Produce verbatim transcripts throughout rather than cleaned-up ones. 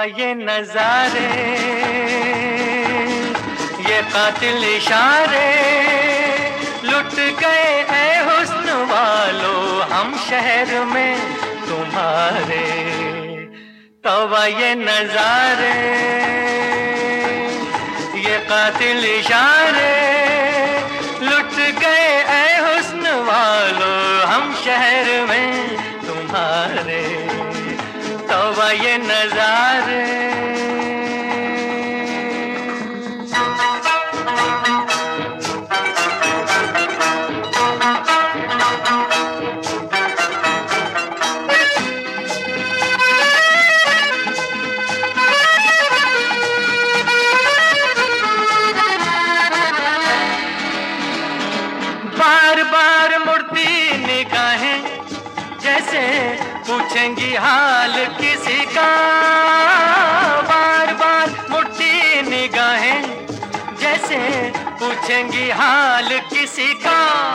तौबा ये नजारे, ये कातिल इशारे, लुट गए ऐ हुस्न वालो हम शहर में तुम्हारे। तौबा ये नजारे, ये कातिल इशारे, लुट गए ऐ हुस्न वालो हम शहर में तुम्हारे। तौबा ये नजारे। बार बार मुड़ती निगाहें जैसे पूछेंगी हाल किसी का। बार बार मुड़ती निगाहें जैसे पूछेंगी हाल किसी का।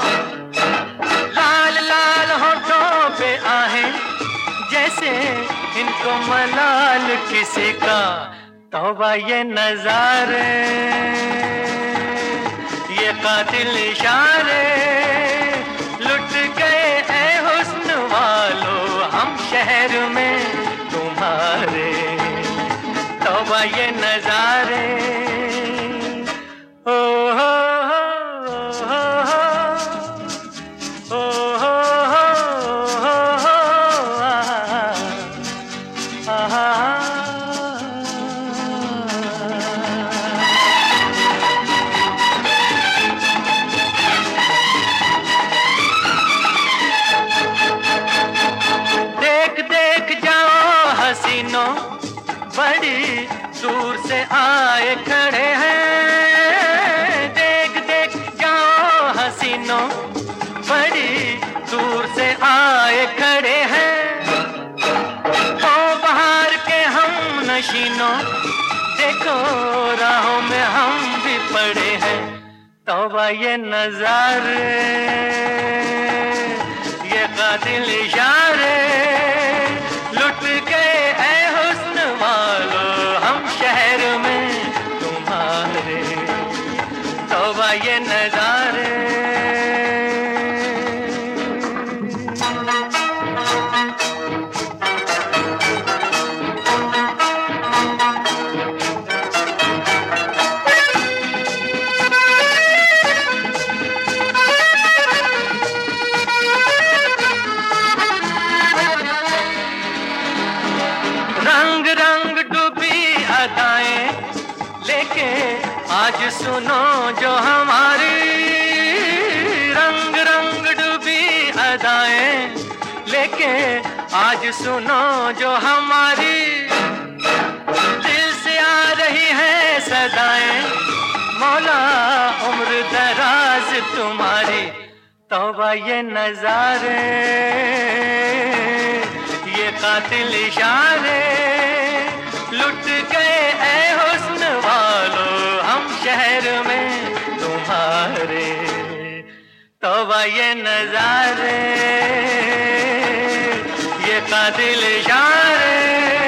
लाल लाल होठों पे आहें जैसे इनको मलाल किसी का। तौबा ये नजारे, ये कातिल इशारे, लुट गए ऐ हुस्न वालो हम शहर में तुम्हारे। तौबा ये नजारे। ओ हो हो हो हो हो हो आहा। हसीनों बड़ी दूर से आए खड़े हैं। देख देख जाओ हसीनों बड़ी दूर से आए खड़े हैं। ओ बाहर के हम नशीनों देखो राहों में हम भी पड़े हैं। तौबा ये नजारे, ये कातिल इशारे, लुट गए ऐ हुस्न वालो हम शहर में तुम्हारे। तौबा ये नजारे। रंग रंग डूबी अदाएं लेके आज सुनो जो हमारी। रंग रंग डूबी अदाएं लेके आज सुनो जो हमारी। दिल से आ रही है सदाएं मौला उम्र दराज तुम्हारी। तौबा ये नजारे, ये कातिल इशारे, लुट गए ऐ हुस्न वालो हम शहर में तुम्हारे। तौबा ये नजारे, ये कातिल इशारे।